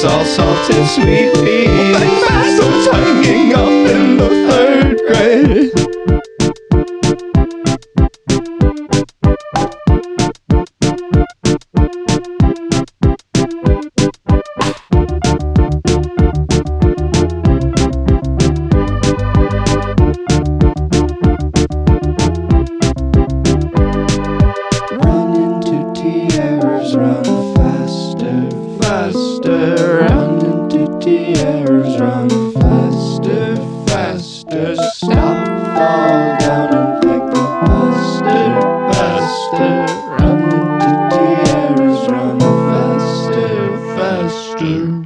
It's all salted sweetly, so tonguing up in the third grade. Run into tears, run faster, faster. Run into tears, run faster, faster. Stop, fall down and beg the faster, faster. Run into tears, run faster, faster.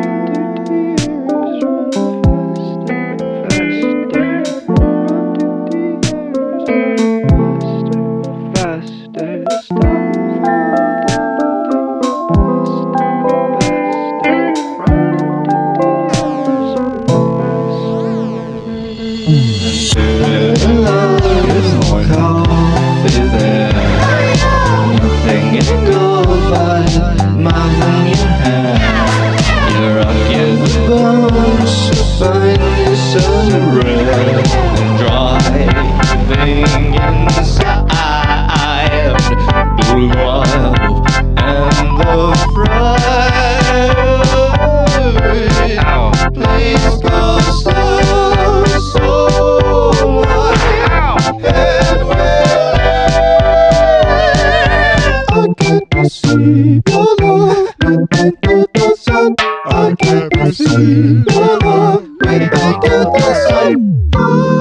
See your love into the sun. I can't see your love into the sun.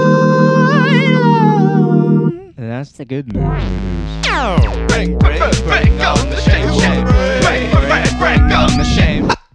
That's the good news. Bang, bang, bang on the shame, shame. Bang, bang, bang on the shame.